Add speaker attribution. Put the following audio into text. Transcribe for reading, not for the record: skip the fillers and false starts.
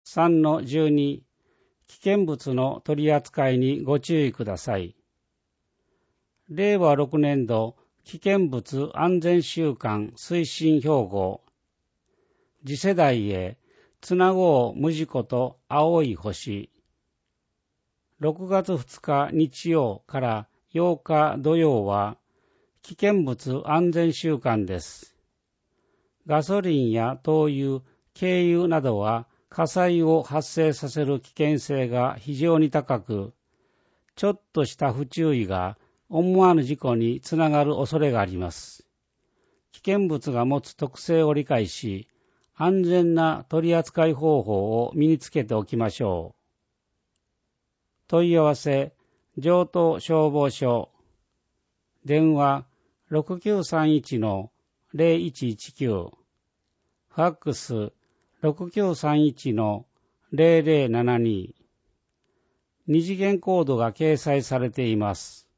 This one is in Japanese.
Speaker 1: 3-12 危険物の取り扱いにご注意ください。令和6年度危険物安全週間推進標語。次世代へつなごう無事故と青い星。6月2日日曜から8日土曜は危険物安全週間です。ガソリンや灯油、軽油などは火災を発生させる危険性が非常に高く、ちょっとした不注意が思わぬ事故につながる恐れがあります。危険物が持つ特性を理解し、安全な取り扱い方法を身につけておきましょう。問い合わせ、城東消防署。電話、6931-0119。ファックス、6931-0072。二次元コードが掲載されています。